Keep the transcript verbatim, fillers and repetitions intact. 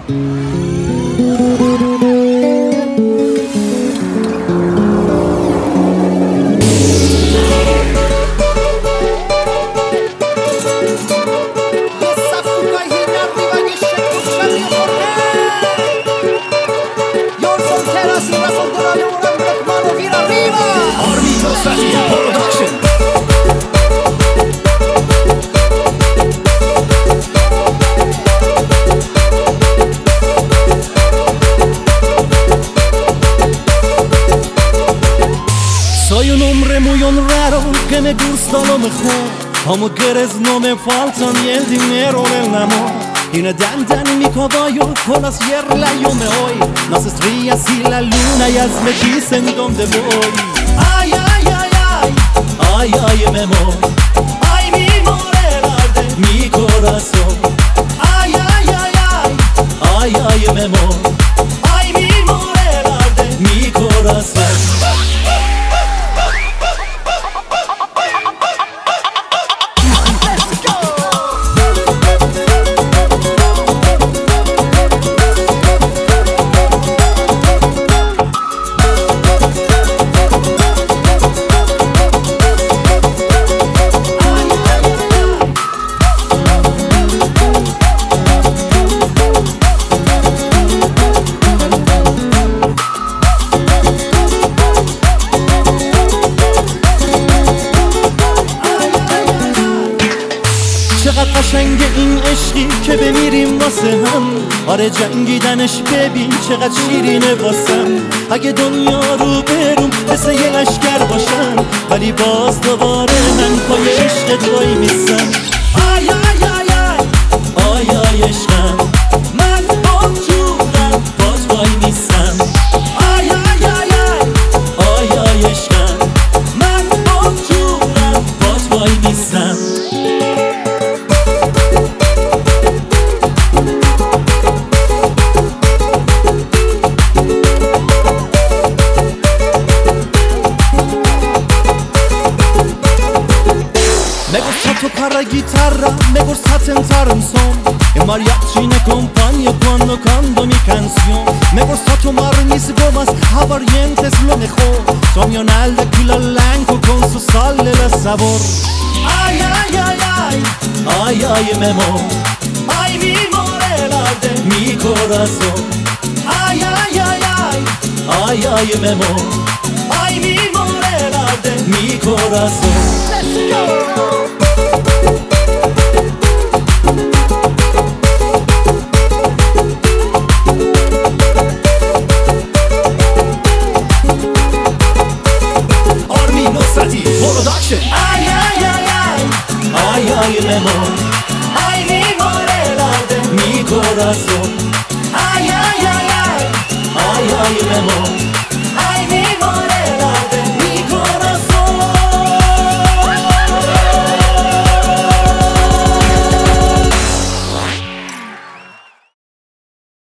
Soy un hombre muy honrado que me gusta lo mejor, como quieres no me falta ni el dinero del amor. Y nadando en mi caballo con la sierra yo me voy, las estrellas y la luna ya me dicen dónde voy. Ay, ay, ay, ay, ay, ay, mi amor, ay, mi morena de mi corazón. Ay, ay, ay, ay, ay, ay, mi amor, ay, mi morena de mi corazón. چقدر قشنگه این عشقی که بمیریم واسه هم. آره جنگیدنش ببین چقدر شیرینه واسم. اگه دنیا رو بروم مثل یه لشکر باشم، ولی باز دوباره من پای عشق توی میسم. آی آی آی آی آی آی عشقم، من با جونم باز وای میسم. آی آی آی آی آی آی عشقم، من با جونم باز وای میسم. Me gusta tocar la guitarra, me gusta tentar un son. El mariachi me acompaña cuando canto mi canción. Me gusta tomar mis gomas aguardientes lo mejor. Soy un al de tequila blanco con su sal y el sabor. Ay, ay, ay, ay, ay, ay, mi amor, ay, mi morena de mi corazón. Ay, ay, ay, ay, ay, ay, mi amor, ay, mi morena de mi corazón. Let's go! Production. Ay, ay, ay, ay, ay, ay, mi amor, ay, mi morena de mi corazón. Ay, ay, ay, ay, ay, ay, mi amor.